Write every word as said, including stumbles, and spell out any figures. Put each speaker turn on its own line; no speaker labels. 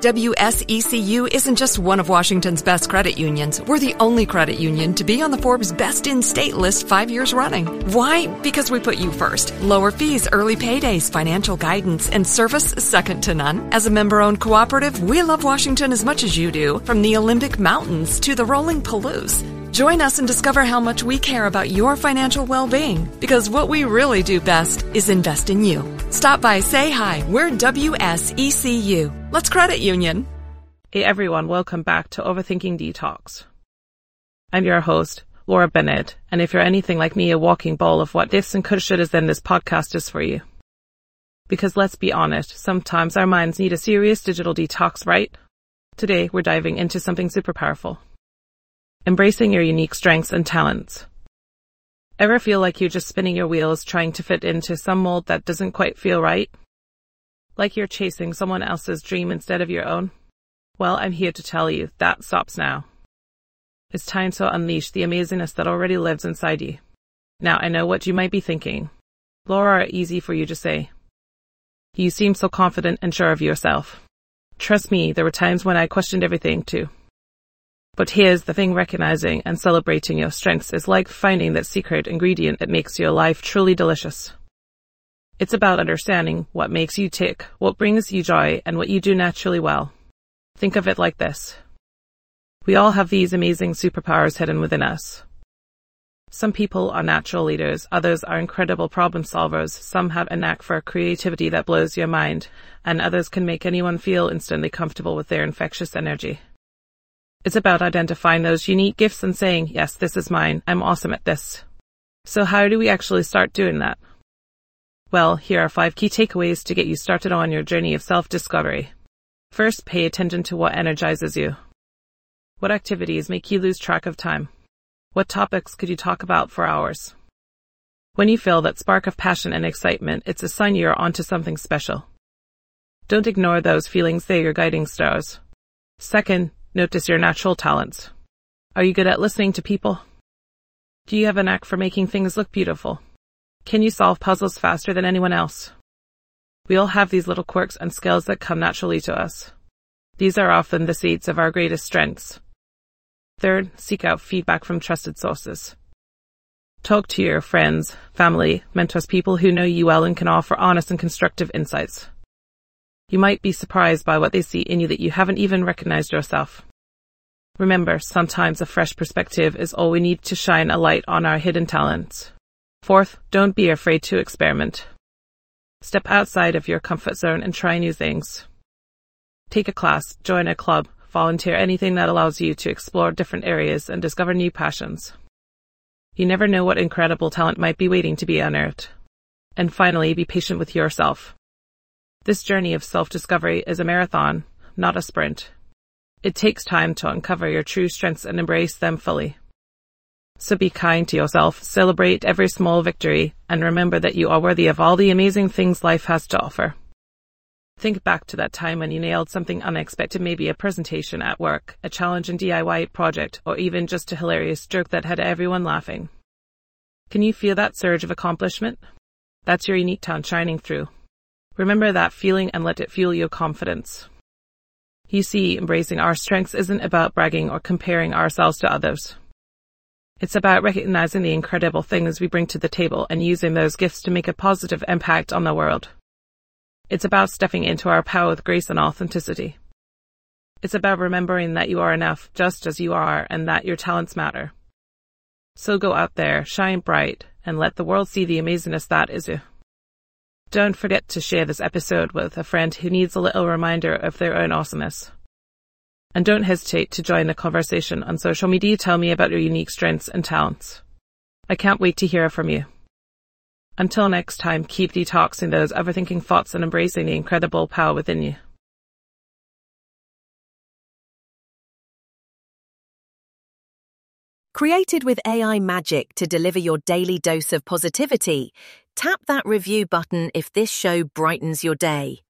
W S E C U isn't just one of Washington's best credit unions. We're the only credit union to be on the Forbes Best in State list five years running. Why? Because we put you first. Lower fees, early paydays, financial guidance, and service second to none. As a member-owned cooperative, we love Washington as much as you do, from the Olympic Mountains to the rolling Palouse. Join us and discover how much we care about your financial well-being, because what we really do best is invest in you. Stop by, say hi. We're W S E C U. Let's credit union.
Hey everyone, welcome back to Overthinking Detox. I'm your host, Laura Bennett, and if you're anything like me, a walking ball of what ifs and could shouldas, then this podcast is for you. Because let's be honest, sometimes our minds need a serious digital detox, right? Today, we're diving into something super powerful. Embracing your unique strengths and talents. Ever feel like you're just spinning your wheels trying to fit into some mold that doesn't quite feel right? Like you're chasing someone else's dream instead of your own? Well, I'm here to tell you that stops now. It's time to unleash the amazingness that already lives inside you. Now, I know what you might be thinking. Laura, easy for you to say. You seem so confident and sure of yourself. Trust me, there were times when I questioned everything too. But here's the thing, recognizing and celebrating your strengths is like finding that secret ingredient that makes your life truly delicious. It's about understanding what makes you tick, what brings you joy, and what you do naturally well. Think of it like this. We all have these amazing superpowers hidden within us. Some people are natural leaders, others are incredible problem solvers, some have a knack for creativity that blows your mind, and others can make anyone feel instantly comfortable with their infectious energy. It's about identifying those unique gifts and saying, yes, this is mine, I'm awesome at this. So how do we actually start doing that? Well, here are five key takeaways to get you started on your journey of self-discovery. First, pay attention to what energizes you. What activities make you lose track of time? What topics could you talk about for hours? When you feel that spark of passion and excitement, it's a sign you're onto something special. Don't ignore those feelings, they're your guiding stars. Second, notice your natural talents. Are you good at listening to people? Do you have a knack for making things look beautiful? Can you solve puzzles faster than anyone else? We all have these little quirks and skills that come naturally to us. These are often the seeds of our greatest strengths. Third, seek out feedback from trusted sources. Talk to your friends, family, mentors, people who know you well and can offer honest and constructive insights. You might be surprised by what they see in you that you haven't even recognized yourself. Remember, sometimes a fresh perspective is all we need to shine a light on our hidden talents. Fourth, don't be afraid to experiment. Step outside of your comfort zone and try new things. Take a class, join a club, volunteer, anything that allows you to explore different areas and discover new passions. You never know what incredible talent might be waiting to be unearthed. And finally, be patient with yourself. This journey of self-discovery is a marathon, not a sprint. It takes time to uncover your true strengths and embrace them fully. So be kind to yourself, celebrate every small victory, and remember that you are worthy of all the amazing things life has to offer. Think back to that time when you nailed something unexpected, maybe a presentation at work, a challenging D I Y project, or even just a hilarious joke that had everyone laughing. Can you feel that surge of accomplishment? That's your unique talent shining through. Remember that feeling and let it fuel your confidence. You see, embracing our strengths isn't about bragging or comparing ourselves to others. It's about recognizing the incredible things we bring to the table and using those gifts to make a positive impact on the world. It's about stepping into our power with grace and authenticity. It's about remembering that you are enough just as you are and that your talents matter. So go out there, shine bright, and let the world see the amazingness that is you. Don't forget to share this episode with a friend who needs a little reminder of their own awesomeness. And don't hesitate to join the conversation on social media. Tell me about your unique strengths and talents. I can't wait to hear from you. Until next time, keep detoxing those overthinking thoughts and embracing the incredible power within you.
Created with A I magic to deliver your daily dose of positivity, tap that review button if this show brightens your day.